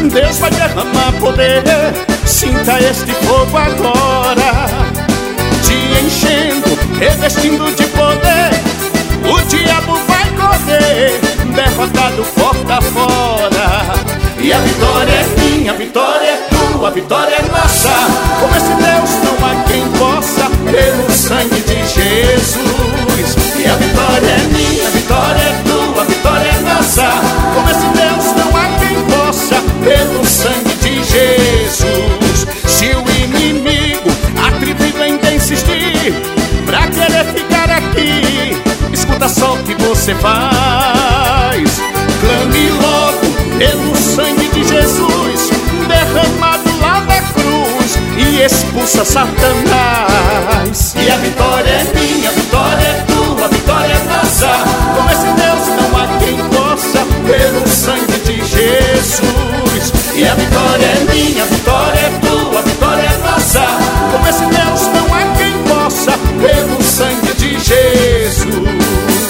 Deus vai derramar poder. Sinta este fogo agora, te enchendo, revestindo de poder. O diabo vai correr, derrotado porta fora. E a vitória é minha, a vitória é tua, a vitória é nossa. Como esse Deus não há quem possa, pelo sangue de Jesus. E a vitória é minha, a vitória é tua, a vitória é nossa. Como esse Deus não há quem possa, pelo sangue de Jesus. Se o inimigo atrevido ainda insistir pra querer ficar aqui, escuta só o que você faz. Clame logo pelo sangue de Jesus, derramado lá na cruz, e expulsa Satanás. E a vitória é minha, a vitória é tua, a vitória é nossa. Como esse Deus não há quem possa, pelo sangue de Jesus. E a vitória é minha, a vitória é tua, a vitória é nossa. Como esse Deus não há quem possa, pelo sangue de Jesus.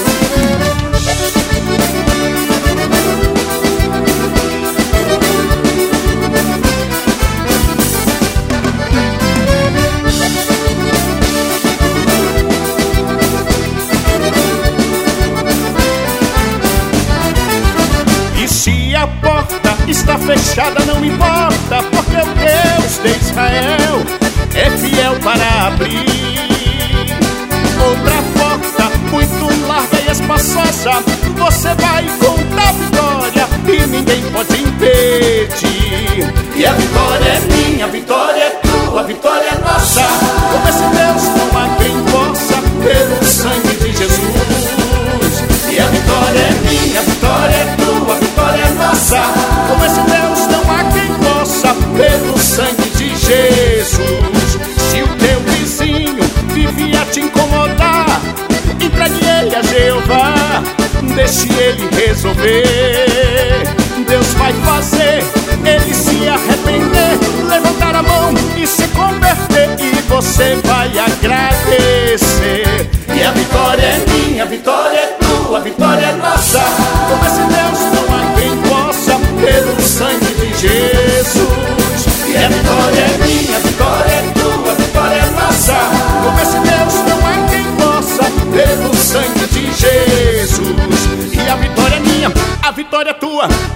Se a porta está fechada, não importa, porque o Deus de Israel é fiel para abrir. Outra porta muito larga e espaçosa, você vai contar vitória e ninguém pode impedir. E a vitória é minha, a vitória é tua, a vitória é nossa. Como esse Deus não há quem possa, pelo sangue de Jesus. E a vitória é minha, a vitória é tua, a vitória é nossa. Como esse Deus não há quem possa, pelo sangue de Jesus. Se o teu vizinho vive a te incomodar, entregue ele a Jeová, deixe ele resolver. Deus vai fazer ele se arrepender, levantar a mão e se converter, e você vai agradecer. E a vitória é minha, a vitória é tua, a vitória é nossa. Como esse Deus não há quem possa, pelo sangue de Jesus. E a vitória é minha, a vitória é tua, a vitória é nossa. Como esse Deus não há quem possa, pelo sangue de Jesus. E a vitória é minha, a vitória é tua,